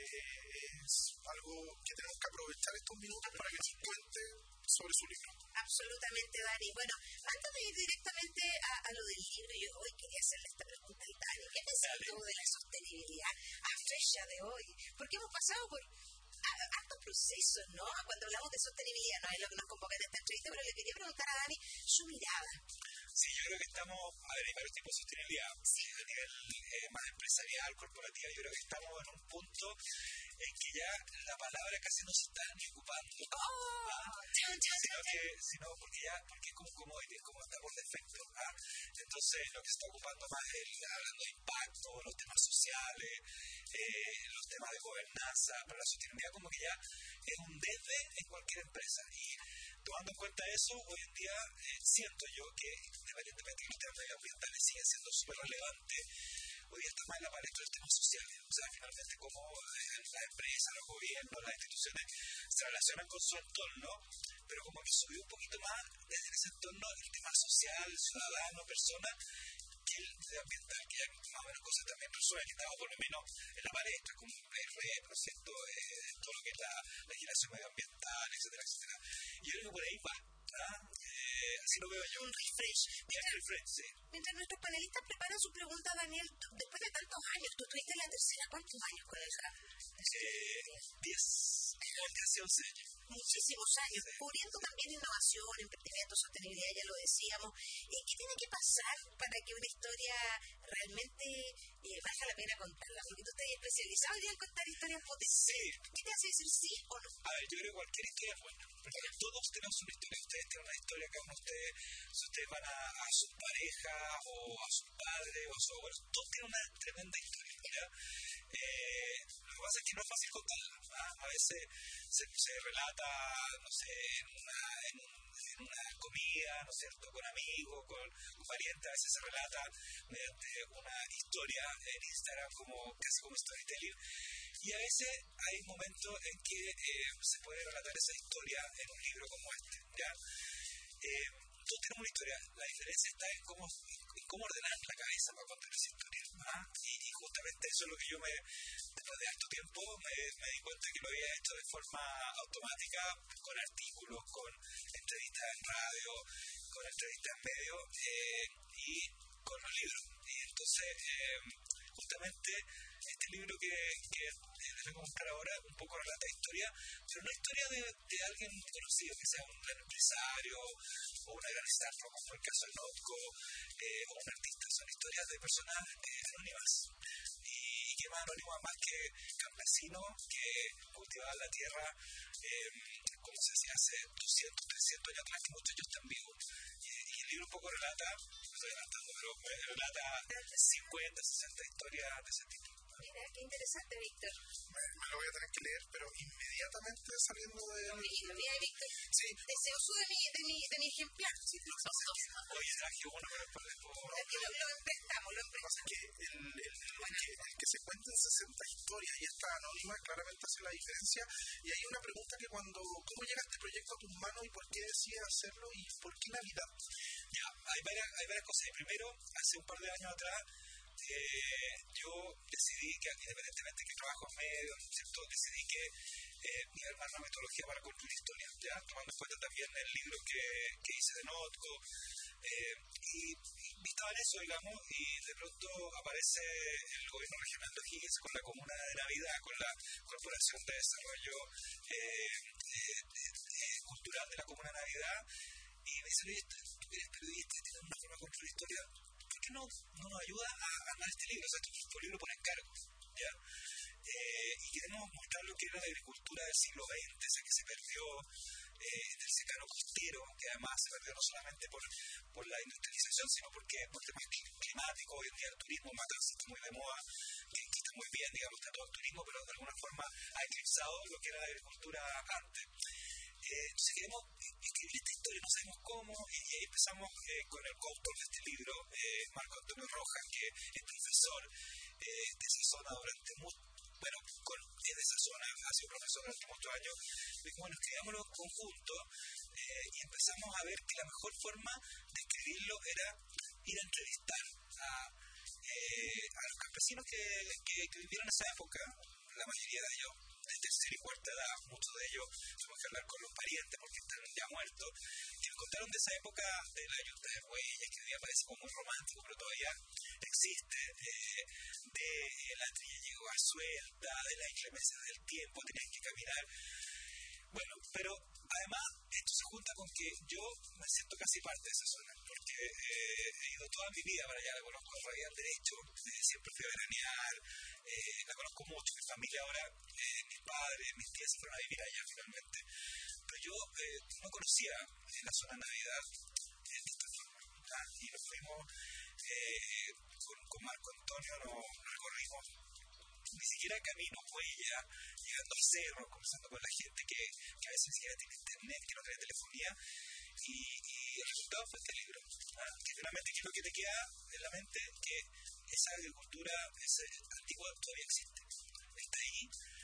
eh, es algo que tenemos que aprovechar estos minutos para que nos cuente sobre su libro. Absolutamente, Dani. Bueno, antes de ir directamente a, a lo del libro, yo hoy quería hacerle esta pregunta al Dani. ¿Qué pensás tú de la sostenibilidad a fecha de hoy? Porque hemos pasado por a- hartos procesos, ¿no? Cuando hablamos de sostenibilidad, no es lo que nos convoca en esta entrevista, pero le quería preguntar a Dani su mirada. Sí, yo creo que estamos, a ver, hay varios tipos de sostenibilidad. Sí, a nivel eh, más empresarial, corporativa, yo creo que estamos en un punto en que ya la palabra casi no se está ni ocupando. ¡Oh! ¿Ah? Chan, chan, Sino chan, que, sino porque ya, porque es como commodity, es como está por defecto. ¿Ah? Entonces, lo que se está ocupando más es el, hablando de impacto, los temas sociales, eh, los temas de gobernanza, pero la sostenibilidad como que ya es un debe en cualquier empresa. Y tomando en cuenta eso, hoy en día eh, siento yo que, independientemente de que los temas medioambientales siguen siendo súper relevantes, hoy día está más en la palestra de los temas sociales. O sea, finalmente cómo eh, las empresas, los gobiernos, las instituciones se relacionan con su entorno, pero como que subió un poquito más desde ese entorno el tema social, ciudadano, persona, que el medioambiental, que ya más o menos cosas también personas que estaba por lo menos en la palestra, como el R E P, ¿no es cierto? Eh, todo lo que es la legislación medioambiental, etcétera, etcétera. Y yo creo que por ahí va. ¿Ah? Eh, así lo veo yo. Un refresh. Mientras, refresh, sí. Mientras nuestros panelistas preparan su pregunta, Daniel, después de tantos años, tú estuviste en la tercera, ¿cuántos años con el C A P? Eh, diez, casi once años. Muchísimos años, sí. Cubriendo también innovación, emprendimiento, sostenibilidad, ya lo decíamos. ¿Y qué tiene que pasar para que una historia realmente eh, valga la pena contarla? Porque tú estás especializado en contar historias potentes. Sí. ¿Qué te hace decir sí o no? A ver, yo creo que cualquier historia es buena. Porque todos tenemos una historia. Ustedes tienen una historia, cada uno de ustedes, si ustedes van a, a su pareja o a su padre o a su abuelo, todos tienen una tremenda historia. ¿Ya? Eh, lo que pasa es que no es fácil contarla. ¿Ah? A veces se, se relata, no sé, en una, en, un, en una comida, ¿no es cierto?, con amigos, con un pariente, a veces se relata mediante una historia en Instagram, como casi como storytelling. Y a veces hay momentos en que eh, se puede relatar esa historia en un libro como este, ¿ya? Eh, todos tenemos una historia, la diferencia está en cómo, en cómo ordenar la cabeza para contar esa historia. ¿Ah? Y, y justamente eso es lo que yo me, después de harto tiempo, me, me di cuenta que lo había hecho de forma automática, con artículos, con entrevistas en radio, con entrevistas en medio eh, y con los libros. Y entonces, eh, justamente, este libro que, que les vengo a mostrar ahora un poco relata historia, pero no historia de, de alguien conocido, que sea un gran empresario o una gran startup, como el caso del Notco, eh, o un artista. Son historias de personas eh, anónimas. Y, y que más anónimas más que campesinos que cultivaban la tierra, eh, como se hacía hace doscientos, trescientos años atrás, que muchos de ellos están vivos. Y, y el libro un poco relata, no estoy adelantando, pero relata cincuenta, sesenta historias de ese tipo. Mira, qué interesante, Víctor. Me, me lo voy a tener que leer, pero inmediatamente saliendo de... Mira, mira, Víctor, sí. deseoso de mi, de mi, de mi ejemplar. Sí, no, no, no. Oye, traje uno, pero después después... Lo, lo emprestamos, lo emprestamos. Que el, el, el, que, el que se cuenten sesenta historias y esta anónima claramente hace la diferencia. Y hay una pregunta que cuando... ¿Cómo llega este proyecto a tus manos y por qué decides hacerlo y por qué Navidad? Ya, hay varias, hay varias cosas. Primero, hace un par de años atrás, Eh, yo decidí que, independientemente de que trabajo en medio, ¿cierto?, decidí que eh, iba a armar una metodología para construir historias, ya tomando en cuenta también el libro que, que hice de Notco, eh, y, y estaba en eso, digamos, y de pronto aparece el gobierno regional de O'Higgins con la comuna de Navidad, con la Corporación de Desarrollo eh, eh, eh, Cultural de la Comuna de Navidad, y me dice, oye, tú que eres periodista y tienes una forma de construir historia, ¿por qué no, no nos ayuda a armar este libro? O sea, tu libro por encargo, ¿ya? Eh, y queremos mostrar lo que era la agricultura del siglo veinte, esa que se perdió eh, del secano costero, que además se perdió no solamente por, por la industrialización, sino porque por temas climáticos. Hoy en día el turismo Matanzas está muy de moda, que, que está muy bien, digamos, está todo el turismo, pero de alguna forma ha eclipsado lo que era la agricultura antes. Eh, entonces queremos escribir esta historia, no sabemos cómo, y, y ahí empezamos eh, con el coautor de este libro, eh, Marco Antonio Rojas, que es profesor eh, de esa zona durante mucho, bueno, con, es de esa zona, ha sido profesor durante muchos años. Dijimos, bueno, escribámoslo en conjunto, eh, y empezamos a ver que la mejor forma de escribirlo era ir a entrevistar a, eh, a los campesinos que, que, que vivieron esa época, la mayoría de ellos de tercera y cuarta edad, muchos de ellos tuvimos que hablar con los parientes porque están ya muertos, que nos contaron de esa época de la yunta de Huellas, que hoy día parece como muy romántico, pero todavía existe, eh, de eh, la trilla llegó a suelta, de la inclemencia del tiempo, tenían que caminar. Bueno, pero además esto se junta con que yo me siento casi parte de esa zona, porque eh, he ido toda mi vida para allá, la conozco de Radial Derecho, eh, siempre fui a veranear, eh, la conozco mucho, mi familia ahora, eh, mis padres, mis tías se fueron a vivir allá finalmente, pero yo eh, no conocía eh, la zona de Navidad eh, de esta forma, ¿ah? Y nos fuimos eh, con, con Marco Antonio, nos, nos recorrimos ni siquiera camino, huella, llegando al cerro, conversando con la gente que, que a veces ni siquiera tiene internet, que no tiene telefonía, y, y el resultado fue este libro, ¿ah? Que finalmente, ¿qué es lo que te queda en la mente? Que esa agricultura ese, antigua todavía existe. Está ahí,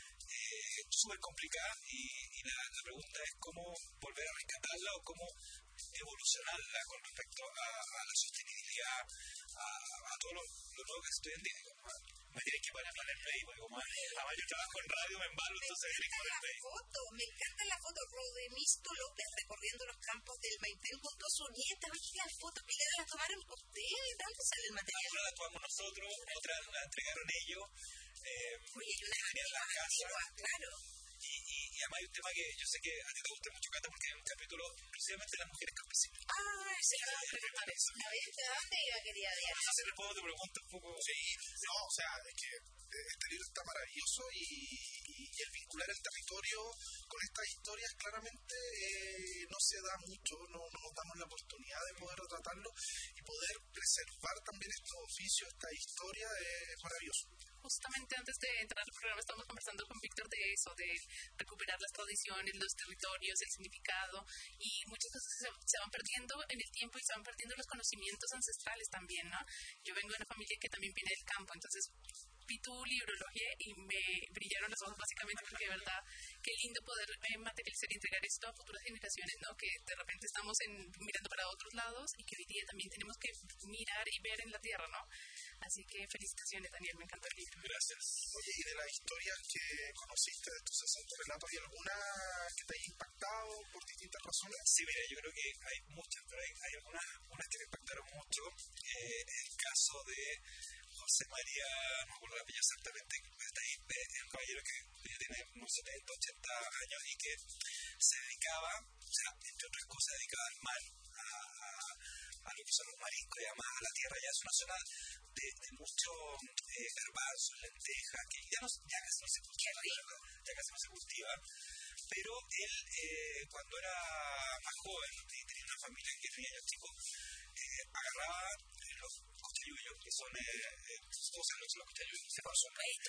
eh, súper complicada y, y la, la pregunta es cómo volver a rescatarla o cómo evolucionarla con respecto a, a la sostenibilidad, a, a todo lo, lo nuevo que estoy en día. Me tienes que poner en el medio, porque como además yo trabajo en radio, me embalo, entonces me tienes que poner en medio. Foto, me encanta la foto. Rodemisto López recorriendo los campos del Maipén junto a su nieta. ¿Viste la foto que le la tomaron ustedes? ¿De dónde sale el material? Algunas la tomamos nosotros, otras la entregaron ellos. Eh, Oye, hay una en la casa. Antigua, claro. Y, y, y además hay un tema que yo sé que a ti te gusta mucho, Cata, porque hay un capítulo precisamente de las mujeres campesinas. Ah, sí, no, preguntar eso. ¿De dónde iba, querida Diana? No sé si le puedo te pregunto un poco. Sí, no, o sea, es que este libro está maravilloso y, y, y el vincular el territorio con estas historias claramente eh, no se da mucho, no, no nos damos la oportunidad de poder retratarlo y poder preservar también estos oficios, esta historia es maravilloso. Justamente antes de entrar al programa estamos conversando con Víctor de eso, de recuperar las tradiciones, los territorios, el significado, y muchas cosas se, se van perdiendo en el tiempo y se van perdiendo los conocimientos ancestrales también, ¿no? Yo vengo de una familia que también viene del campo, entonces vi tu libro, lo ojeé y me brillaron los ojos básicamente porque de verdad, qué lindo poder eh, materializar y entregar esto a futuras generaciones, ¿no? Que de repente estamos en, mirando para otros lados y que hoy día también tenemos que mirar y ver en la tierra, ¿no? Así que felicitaciones, Daniel, me encantó el libro. Gracias. Oye, y de las historias que conociste de estos sesenta relatos, ¿hay alguna que te haya impactado por distintas razones? Sí, mira, yo creo que hay muchas, pero hay, hay algunas unas que me impactaron mucho. Eh, el caso de José María, no me acuerdo la apellido exactamente, está ahí, el caballero que ya tiene unos setenta, ochenta años y que se dedicaba, o sea, entre otras cosas, se dedicaba al mar, a, a, a lo que son los mariscos y además a la tierra. Ya es una zona de, de mucho eh, garbanzos, lentejas, que ya, no, ya casi no se cultiva, ya casi no se cultiva. Pero él, eh, cuando era más joven y tenía una familia que tenía niños chicos, eh, agarraba eh, los cochayuyos, que son, eh, eh, todos saben lo que son los cochayuyos, se los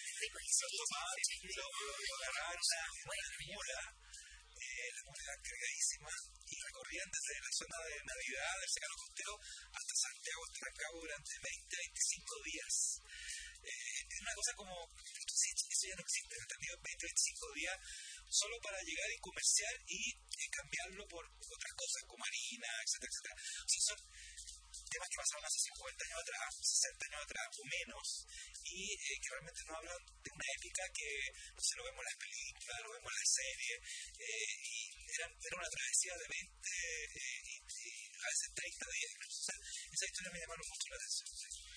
tomaban y lo agarraban una, una mula, eh, la mula era cargadísima, y recorrían desde la zona de Navidad, del Secano Costero, hasta Santiago, hasta Rancagua durante veinte a veinticinco días. Eh, es una cosa como, eso ya no existe, ¿entendido? veinte a veinticinco días, solo para llegar y comerciar y eh, cambiarlo por otras cosas como harina, etcétera, etcétera. O sea, son temas que pasaron hace cincuenta años atrás, sesenta años atrás o menos, y eh, que realmente nos hablan de una época que no sé, lo vemos en las películas, lo vemos en las series, eh, y eran, era una travesía de veinte eh, y, y a veces treinta días. O sea, esa historia me llamaron mucho la atención.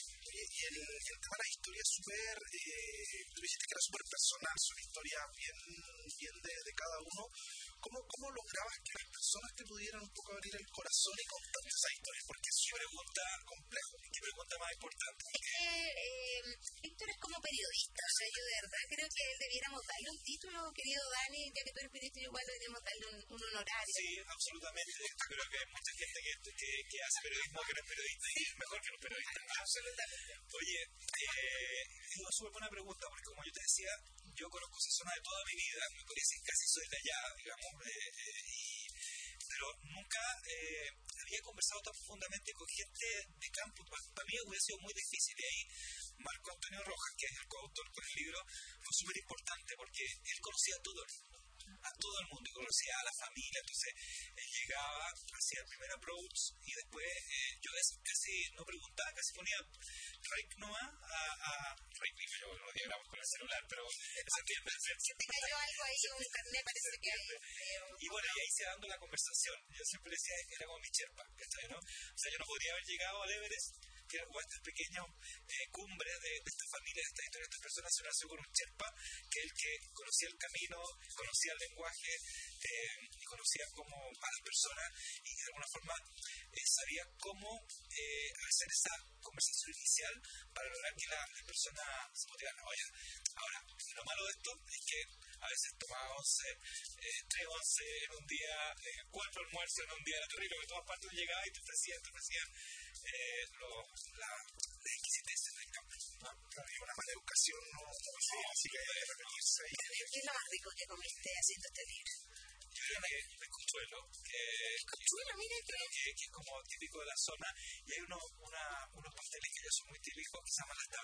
Y el, el tema de la historia es súper, eh, tú dijiste que era súper personal, son historias bien, bien de, de cada uno. ¿Cómo, ¿Cómo lograbas que las personas te pudieran un poco abrir el corazón y contarte esas historias? Porque es una pregunta compleja. ¿Qué pregunta más importante? Es que eh, Víctor es como periodista, o sea, yo de verdad creo que debiéramos darle un título, querido Dani, ya que tú eres periodista, igual deberíamos darle un, un honorario. Sí, absolutamente. Creo que hay mucha gente que, que, que hace periodismo que no es periodista y es mejor que los periodistas. Absolutamente. Oye, eh, es una súper buena pregunta porque como yo te decía, yo conozco esa zona de toda mi vida, me podría decir casi soy de allá, digamos, eh, eh, y, pero nunca eh, había conversado tan profundamente con gente de campo. Para, para mí hubiera sido muy difícil y ahí Marco Antonio Rojas, que es el coautor con el libro, fue súper importante porque él conocía a todo el mundo, a todo el mundo, conocía a la familia, entonces él llegaba, hacía el primer approach y después eh, yo casi no preguntaba, casi ponía Rick Noah a, a Rick, yo lo diagramos con el celular, pero se entiende. Se te cayó algo ahí, un carnet parece que hay. Y bueno, y ahí se va dando la conversación. Yo siempre decía, era como mi Sherpa, ¿cachai, no? O sea, yo no podría haber llegado al Everest, que era como esta pequeña eh, cumbre de, de esta familia, de esta historia, de estas personas, se nació con un Sherpa, que es el que conocía el camino, conocía el lenguaje, eh, y conocía como a las personas, y de alguna forma eh, sabía cómo eh, hacer esa conversación inicial para lograr que la, la persona se motivara. Oye, ahora, lo malo de esto es que a veces tomaba once, eh, tres once en un día, eh, cuatro almuerzos en un día, era terrible, que todas partes llegaba y te ofrecían, te ofrecían eh, lo, la, la exquisitez del campo. ¿No? Claro, y una mala educación no, no sí, así que hay que repetirse ahí. ¿Qué es lo más rico que comiste haciendo este libro? Yo creo que el consuelo, que, Consuelo, mira que... que, que es como típico de la zona, y hay uno, una, unos pasteles que ya son muy típicos que se llaman las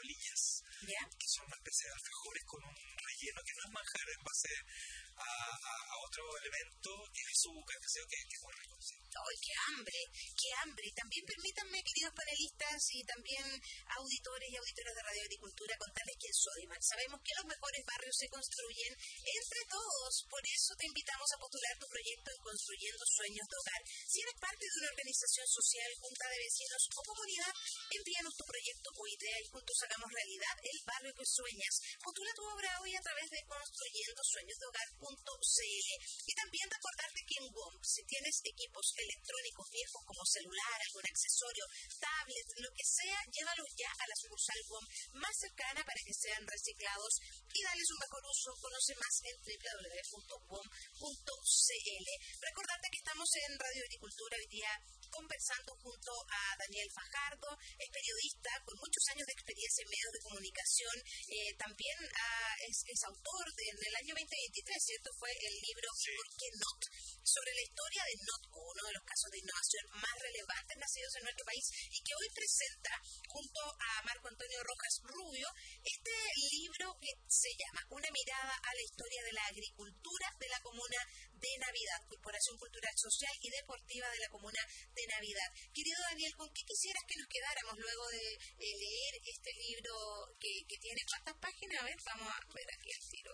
hambre, qué hambre. Y también permítanme, queridos panelistas y también auditores y auditoras de Radio Agricultura, contarles quién soy. Sabemos que los mejores barrios se construyen entre todos, por eso te invitamos a postular tu proyecto en Construyendo Sueños de Hogar. Si eres parte de una organización social, junta de vecinos o comunidad, envíanos tu proyecto o idea y juntos hagamos realidad el barrio que sueñas. Postula tu obra hoy a través de construyendo sueños de hogar punto c l. Y también recordarte que en W O M, si tienes equipos electrónicos viejos como celular, algún accesorio, tablet, lo que sea, llévalos ya a la sucursal W O M más cercana para que sean reciclados y darles un mejor uso. Conoce más en w w w punto w o m punto c l. Recordarte que estamos en Radio Agricultura hoy día conversando junto a Daniel Fajardo, es periodista con muchos años de experiencia en medios de comunicación, eh, también ah, es, es autor de, en el año veinte veintitrés, ¿cierto? Fue el libro ¿Y por qué Not? Sobre la historia de Notco, uno de los casos de innovación más relevantes nacidos en nuestro país y que hoy presenta junto a Marco Antonio Rojas Rubio este libro que se llama Una mirada a la historia de la agricultura de la comuna de Navidad, Corporación Cultural, Social y Deportiva de la comuna de Navidad. Querido Daniel, ¿con qué quisieras que nos quedáramos luego de eh, leer este libro que, que tiene cuántas páginas? A ver, vamos a ver aquí el tiro.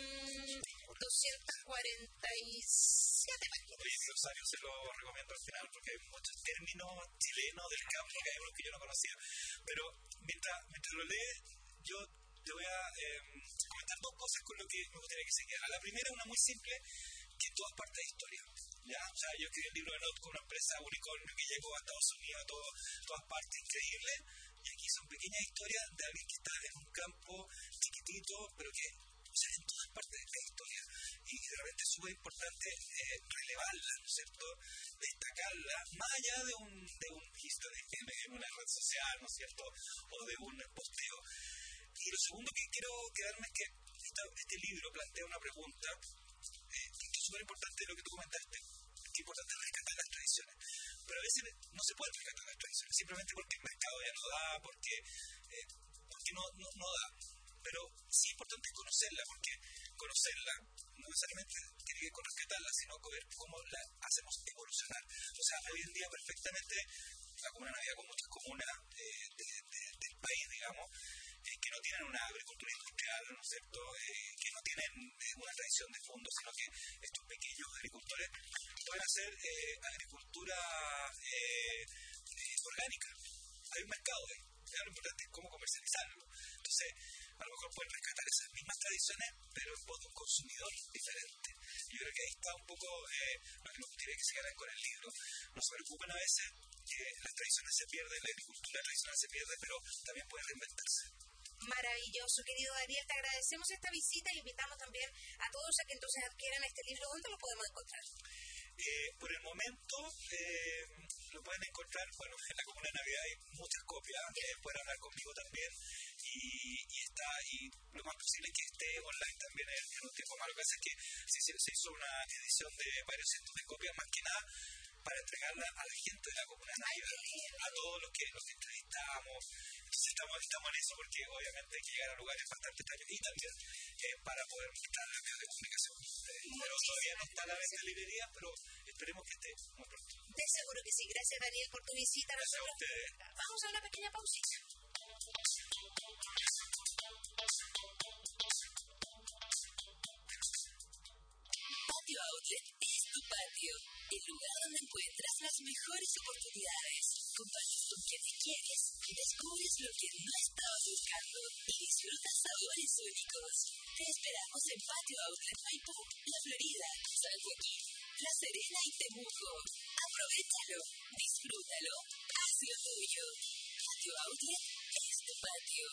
Mm, doscientas cuarenta y siete páginas. Oye, Rosario, se lo recomiendo al final porque hay muchos términos chilenos del campo que hay unos que yo no conocía. Pero mientras, mientras lo lees, yo te voy a eh, comentar dos cosas con lo que me gustaría que se quedara. La primera, una muy simple, que todas partes de historia. ¿Ya? O sea, yo escribí el libro de Notco, una empresa unicornio que llegó a Estados Unidos, a todo, todas partes, increíble. Y aquí son pequeñas historias de alguien que está en un campo chiquitito, pero que, o sea, en todas partes de la historia. Y de repente es súper importante eh, relevarla, ¿no es cierto? Destacarla, más allá de un, de un history en una red social, ¿no es cierto? O de un posteo. Y lo segundo que quiero quedarme es que esta, este libro plantea una pregunta eh, que es súper importante de lo que tú comentaste. Es importante rescatar las tradiciones, pero a veces no se pueden rescatar las tradiciones simplemente porque el mercado ya no da, porque, eh, porque no, no, no da, pero sí es importante conocerla, porque conocerla no necesariamente tiene que ver con rescatarla, sino con ver cómo la hacemos evolucionar. O sea, hoy en día perfectamente la Comuna de Navidad, con muchas comunas eh, de, de, del país, digamos, eh, que no tienen una agricultura industrial, ¿no es cierto?, eh, que no tienen eh, una tradición de fondo, sino que estos pequeños agricultores pueden hacer eh, agricultura eh, eh, orgánica. Hay un mercado ahí, ¿ya? Lo importante es cómo comercializarlo. Entonces, a lo mejor pueden rescatar esas mismas tradiciones, pero en voz de un consumidor diferente. Yo creo que ahí está un poco eh, lo que nos gustaría que se quedara con el libro. Nos preocupan a veces que las tradiciones se pierden, la agricultura tradicional se pierde, pero también puede reinventarse. Maravilloso, querido Daniel, te agradecemos esta visita y invitamos también a todos a que entonces adquieran este libro. ¿Dónde lo podemos encontrar? Eh, por el momento eh, lo pueden encontrar, bueno, en la Comuna de Navidad hay muchas copias, eh, pueden hablar conmigo también y, y está, y lo más posible es que esté online también en, en un tiempo más. Lo que pasa es que sí, se, se hizo una edición de varios cientos de copias, más que nada para entregarla a la gente de la Comuna de Navidad, a todos los que los entrevistamos. Entonces estamos, estamos en eso porque obviamente hay que llegar a lugares bastante extraños y también eh, para poder mostrar a medios de comunicación. Eh, pero todavía no está a la venta en librería, pero esperemos que esté muy pronto. De seguro que sí. Gracias, Daniel, por tu visita. Gracias a ustedes. Vamos a una pequeña pausita. Patio Outlet es tu patio, el lugar donde encuentras las mejores oportunidades. Compartes con quienes quieres, descubres lo que no estabas buscando y disfrutas sabores únicos. Te esperamos en Patio Outlet Maipú, La Florida, San Joaquín, La Serena y Temuco. Aprovechalo, disfrútalo, hazlo tuyo. Patio Outlet es tu patio.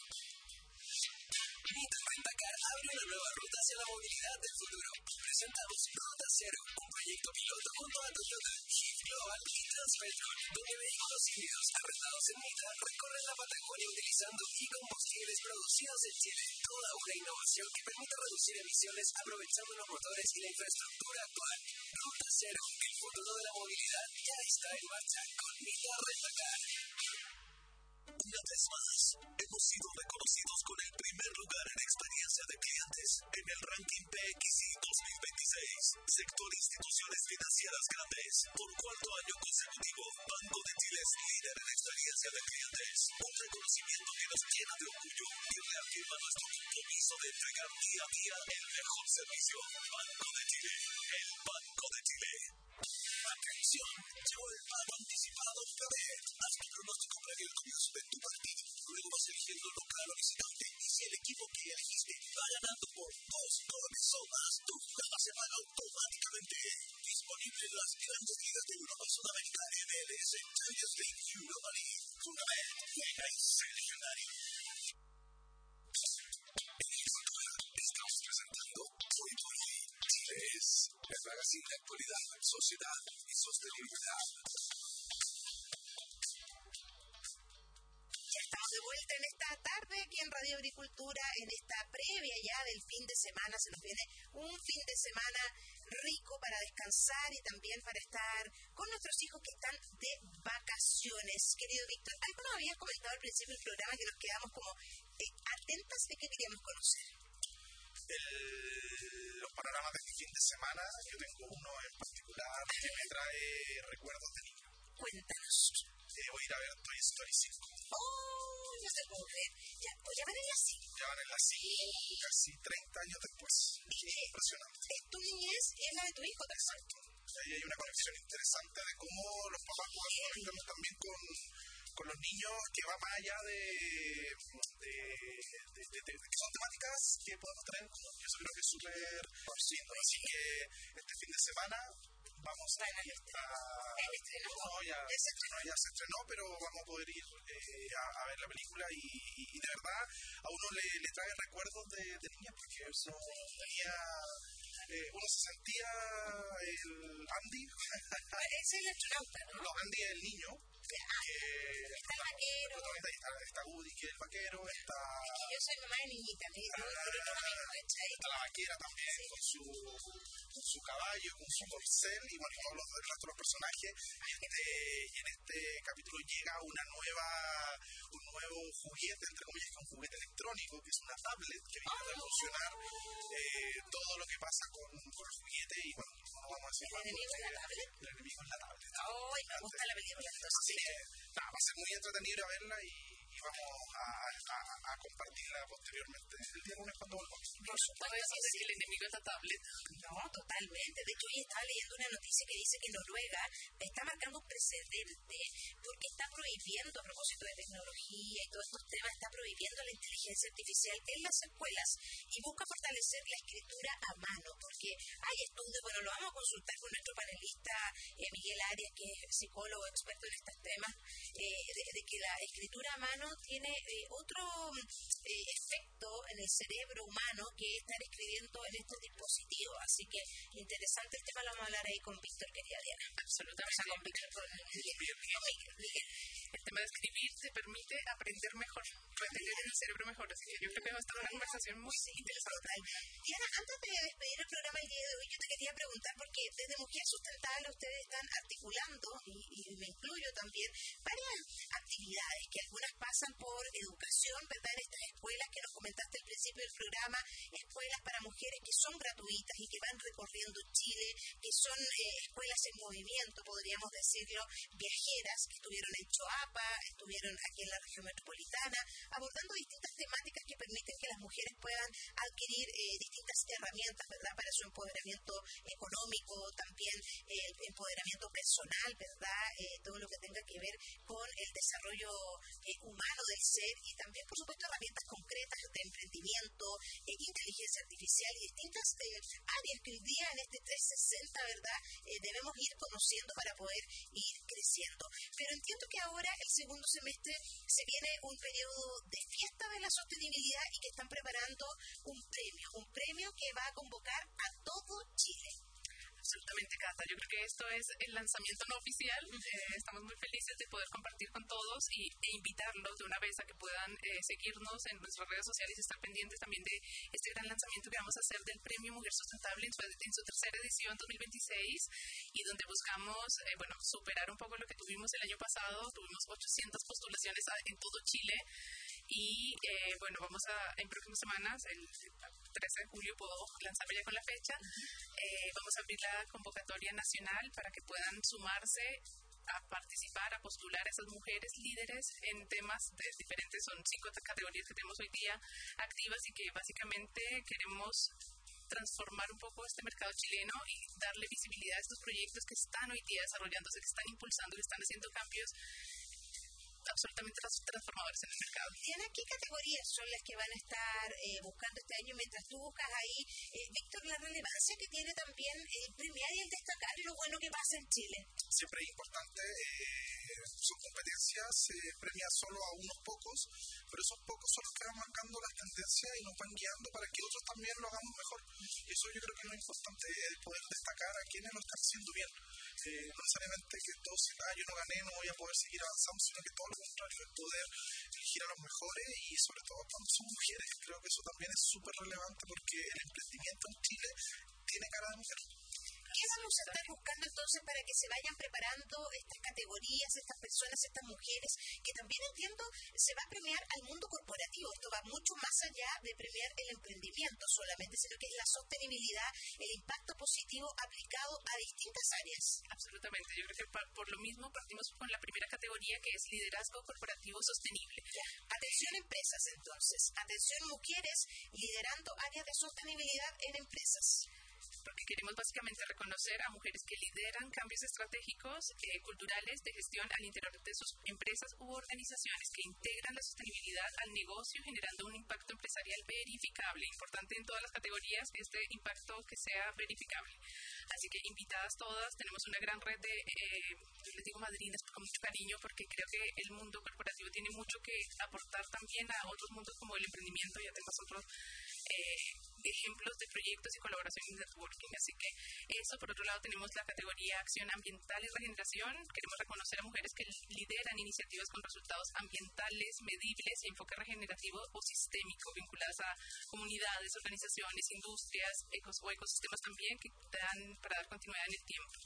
Rentacar abre una nueva ruta hacia la movilidad del futuro. Presentamos Ruta Cero, un proyecto piloto junto a Toyota, Shift Global y Transpetrol, donde vehículos híbridos arrendados en mitad recorren la Patagonia utilizando e-combustibles producidos en Chile. Toda una innovación que permite reducir emisiones aprovechando los motores y la infraestructura actual. Ruta Cero, el futuro de la movilidad ya está en marcha con Mita Rentacar. Una vez más, hemos sido reconocidos con el primer lugar en experiencia de clientes en el ranking P X I dos mil veintiséis. Sector Instituciones Financieras Grandes. Por cuarto año consecutivo, Banco de Chile es líder en experiencia de clientes. Un reconocimiento que nos llena de orgullo y reafirma nuestro compromiso de entregar día a día el mejor servicio. Banco de Chile, el Banco de Chile. Atención, llegó el pago anticipado P B. Haz tu pronóstico previo al comienzo de tu partido. Luego vas eligiendo local o visitante. Y si el equipo que elegiste va ganando por dos goles o más, tu jugada se paga automáticamente. Disponible en las grandes ligas de Europa, Sudamérica, M L S, Champions League y Europa League. Fundament, juega y sé millonario. En Agricultura estamos presentando Hoy por Hoy. Chile es el magazine de actualidad, sociedad y sostenibilidad. Ya estamos de vuelta en esta tarde aquí en Radio Agricultura, en esta previa ya del fin de semana. Se nos viene un fin de semana rico para descansar y también para estar con nuestros hijos que están de vacaciones. Querido Víctor, algo nos habías comentado al principio del programa que nos quedamos como eh, atentas de que queríamos conocer. El, los panoramas de este fin de semana, yo tengo uno en particular que me trae recuerdos de niño. Cuéntanos. Eh, voy a ir a ver Toy Story cinco. ¡Oh! No te puedo creer. Ya, pues ya van en la cinco. Ya van en la cinco, casi treinta años después. ¿Y qué? Impresionante. Es tu niñez, es la de tu hijo también. Ahí hay una conexión interesante de cómo los papás juegan también con, con los niños, que va más allá de, de, de, de, de que son temáticas que podemos traer. Yo creo que es súper lindo. Así que este fin de semana vamos a ir a... ¿El estreno? No, ya, ¿Ya se estrenó? no, ya se estrenó, pero vamos a poder ir eh, a, a ver la película y, y de verdad a uno le, le trae recuerdos de, de niña, porque eso tenía... Eh, uno se sentía el Andy. Parece el astronauta, ¿no? No, Andy es el niño. Que, Eh, está el vaquero. Está, está, está Woody, que es el vaquero. Está, Es que yo soy mamá de niñita, me dicen, Ah, pero no me ¿cachai? está la vaquera también, Sí. con, su, con su caballo, con su corcel y bueno, todos los, el resto de los personajes. Y, este, y en este capítulo llega una nueva, un nuevo juguete, entre comillas, que es un juguete electrónico, que es una tablet que viene a revolucionar eh, todo lo que pasa con, con el juguete. Y bueno, no vamos a decir ¿El enemigo es la tablet? El enemigo es la tablet. ¡Ay, me gusta la película! Entonces, Así que nada, va a ser muy entretenido ir a verla y, y vamos a, a, a compartirla posteriormente el día lunes cuando volvamos. por supuesto Eso que de sí. que el enemigo es la tablet. No, totalmente. De hecho, hoy estaba leyendo una noticia que dice que Noruega está marcando un precedente porque está prohibiendo, a propósito de tecnología y todos estos temas, está prohibiendo la inteligencia artificial en las escuelas y busca fortalecer la escritura a mano, porque hay estudios, bueno, lo vamos a consultar con nuestro panelista eh, Miguel Arias, que es psicólogo experto en estos temas, eh, de, de que la escritura a mano tiene eh, otro eh, efecto en el cerebro humano que estar escribiendo en estos dispositivos. Así que interesante el tema, lo vamos a hablar ahí con Víctor, querida Diana. Absolutamente. O sea, con Víctor, con Miguel. No, Miguel, Miguel. El tema de escribir te permite aprender mejor, retener en el cerebro mejor. Así que yo creo que va a estar una conversación muy Sí, interesante. total. Diana, antes de despedir el programa el día de hoy, yo te quería preguntar, porque desde Mujer Sustentable ustedes están articulando, y, y me incluyo también, varias actividades que algunas pasan por educación, ¿verdad? En estas escuelas que nos comentaste al principio del programa, escuelas para mujeres que son gratuitas y que van recorriendo Chile, que son eh, escuelas en movimiento, podríamos decirlo, viajeras, que estuvieron en Choapa, estuvieron aquí en la región metropolitana, abordando distintas temáticas que permiten que las mujeres puedan adquirir eh, distintas herramientas, ¿verdad? Para su empoderamiento económico, también eh, el empoderamiento personal, ¿verdad? Eh, todo lo que tenga que ver con el desarrollo eh, humano del ser y también, por supuesto, herramientas concretas de emprendimiento, eh, inteligencia artificial y distintas eh, áreas que hoy día en este trescientos sesenta, ¿verdad? Eh, debemos ir conociendo para poder ir creciendo. Pero entiendo que ahora, el segundo semestre, se viene un periodo de fiesta de la sostenibilidad y que están preparando un premio, un premio que va a convocar a todo Chile. Absolutamente, Cata. Yo creo que esto es el lanzamiento no oficial. Eh, estamos muy felices de poder compartir con todos y, e invitarlos de una vez a que puedan eh, seguirnos en nuestras redes sociales y estar pendientes también de este gran lanzamiento que vamos a hacer del Premio Mujer Sustentable en su, en su tercera edición dos mil veintiséis y donde buscamos, eh, bueno, superar un poco lo que tuvimos el año pasado. Tuvimos ochocientas postulaciones a, en todo Chile. Y eh, bueno, vamos a, en próximas semanas, el trece de julio, puedo lanzarme ya con la fecha, eh, vamos a abrir la convocatoria nacional para que puedan sumarse a participar, a postular a esas mujeres líderes en temas de diferentes, son cinco categorías que tenemos hoy día activas y que básicamente queremos transformar un poco este mercado chileno y darle visibilidad a estos proyectos que están hoy día desarrollándose, que están impulsando, que están haciendo cambios absolutamente transformadores en el mercado. Diana, ¿qué categorías son las que van a estar eh, buscando este año mientras tú buscas ahí, eh, Víctor, la relevancia que tiene también el premiar y el destacar lo bueno que pasa en Chile? Siempre es importante, eh, son competencias, se premia solo a unos pocos, pero esos pocos son los que van marcando las tendencias y nos van guiando para que otros también lo hagamos mejor. Y eso yo creo que es lo importante, el poder destacar a quienes lo están haciendo bien. Eh, no necesariamente que todos, ah, yo no gané, no voy a poder seguir avanzando, sino que todo lo contrario, el poder elegir a los mejores y sobre todo cuando son mujeres. Creo que eso también es súper relevante porque el emprendimiento en Chile tiene cara de mujer. ¿Qué vamos a estar buscando entonces para que se vayan preparando estas categorías, estas personas, estas mujeres, que también entiendo se va a premiar al mundo corporativo? Esto va mucho más allá de premiar el emprendimiento solamente, sino que es la sostenibilidad, el impacto positivo aplicado a distintas áreas. Absolutamente, yo creo que por lo mismo partimos con la primera categoría, que es liderazgo corporativo sostenible. Ya. Atención empresas entonces, atención mujeres liderando áreas de sostenibilidad en empresas. Porque queremos básicamente reconocer a mujeres que lideran cambios estratégicos, eh, culturales, de gestión al interior de sus empresas u organizaciones, que integran la sostenibilidad al negocio, generando un impacto empresarial verificable. Importante en todas las categorías este impacto que sea verificable. Así que invitadas todas, tenemos una gran red de, eh, yo les digo madrinas con mucho cariño, porque creo que el mundo corporativo tiene mucho que aportar también a otros mundos como el emprendimiento y además otros eh, ejemplos de proyectos y colaboración y networking. Así que eso, por otro lado, tenemos la categoría acción ambiental y regeneración. Queremos reconocer a mujeres que lideran iniciativas con resultados ambientales, medibles y enfoque regenerativo o sistémico, vinculadas a comunidades, organizaciones, industrias ecos, o ecosistemas también, que dan para dar continuidad en el tiempo.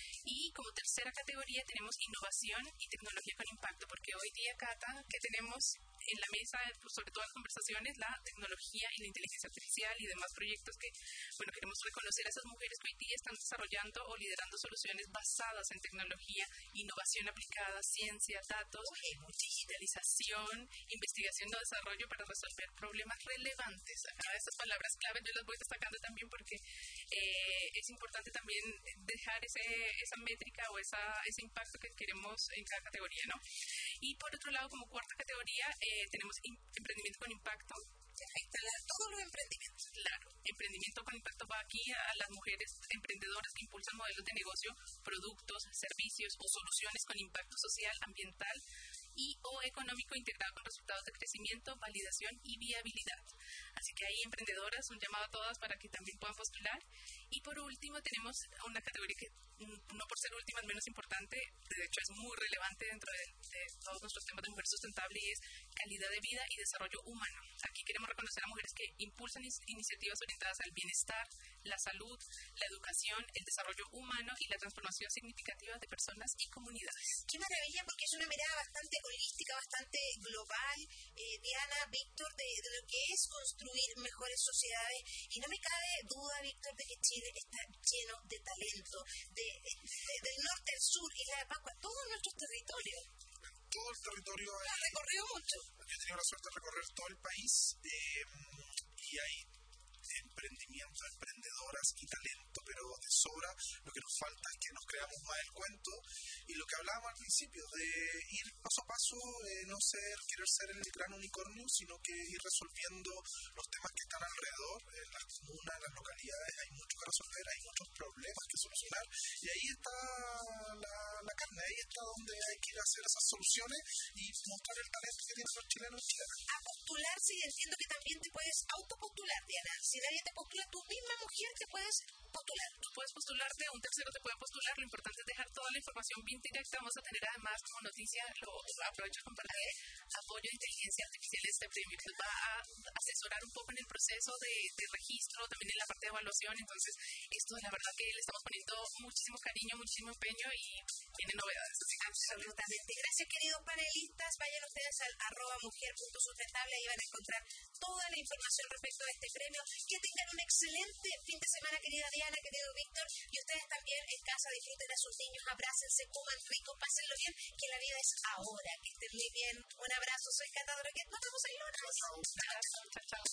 Y como tercera categoría tenemos innovación y tecnología con impacto, porque hoy día, Cata, que tenemos en la mesa, pues, sobre todas las conversaciones, la tecnología y la inteligencia artificial y demás proyectos que, bueno, queremos reconocer a esas mujeres que hoy día están desarrollando o liderando soluciones basadas en tecnología, innovación aplicada, ciencia, datos, digitalización, investigación o desarrollo para resolver problemas relevantes. Acá estas palabras claves yo las voy destacando también porque eh, es importante también dejar ese, esa métrica o esa, ese impacto que queremos en cada categoría, ¿no? Y por otro lado, como cuarta categoría, eh, tenemos emprendimiento con impacto. Instalar todos los emprendimientos. Claro, emprendimiento con impacto va aquí a las mujeres emprendedoras que impulsan modelos de negocio, productos, servicios o soluciones con impacto social, ambiental y o económico integrado con resultados de crecimiento, validación y viabilidad. Así que ahí emprendedoras, un llamado a todas para que también puedan postular. Y por último tenemos una categoría que, no por ser última, es menos importante, de hecho es muy relevante dentro de, de todos nuestros temas de mujer sustentable, y es calidad de vida y desarrollo humano. Aquí queremos reconocer a mujeres que impulsan iniciativas orientadas al bienestar, la salud, la educación, el desarrollo humano y la transformación significativa de personas y comunidades. Qué maravilla, porque es una mirada bastante holística, bastante global, eh, Diana, Víctor, de, de lo que es construir mejores sociedades. Y no me cabe duda, Víctor, de que Chile está lleno de talento, de, de, del norte al sur, Isla de Pascua, todos nuestros territorios. Todo el territorio. Lo ha recorrido mucho. Yo he tenido la suerte de recorrer todo el país eh, y hay emprendimiento, emprendedoras y talento, pero de sobra. Lo que nos falta es que nos creamos más el cuento y lo que hablábamos al principio de ir paso a paso, eh, no ser, querer ser el gran unicornio, sino que ir resolviendo los temas que están alrededor, en las comunas, en las localidades, hay mucho que resolver, hay muchos problemas que solucionar y ahí está la, la carne, ahí está donde hay que ir a hacer esas soluciones y mostrar el talento que tienen los chilenos y chilenas. A postularse, y entiendo que también te puedes autopostular, Diana. Si nadie te postula, tu misma mujer te puedes postular. Tú puedes postularte, un tercero te puede postular. Lo importante es dejar toda la información bien directa. Vamos a tener además como noticia, lo aprovecho a compartir, apoyo de inteligencia artificial de este premio, que nos va a asesorar un poco en el proceso de, de registro, también en la parte de evaluación. Entonces, esto la verdad que le estamos poniendo muchísimo cariño, muchísimo empeño y tiene novedades. Así que absolutamente. Gracias, queridos panelistas. Vayan ustedes al arroba mujer.sustentable, ahí van a encontrar toda la información respecto a este premio. Que tengan un excelente fin de semana, querida Diana, querido Víctor, y ustedes también en casa disfruten a sus niños, abrácense, coman rico, pásenlo bien, que la vida es ahora. Que estén muy bien. Un abrazo, soy Cata Droguet. Nos vemos el lunes. Chao, chao.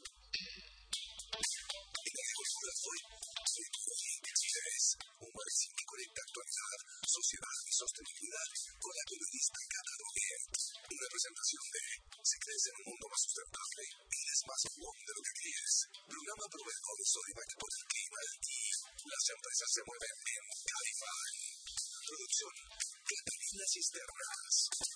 Chile es un magazine que conecta actualidad, sociedad y sostenibilidad con la periodista Cata Droguet. Una presentación de Si crees en un mundo más sustentable, eres más común de lo que crees. Programa proveedor de Sodimac por el clima y las empresas se mueven en Cabify. Producción Catalina Cisternas.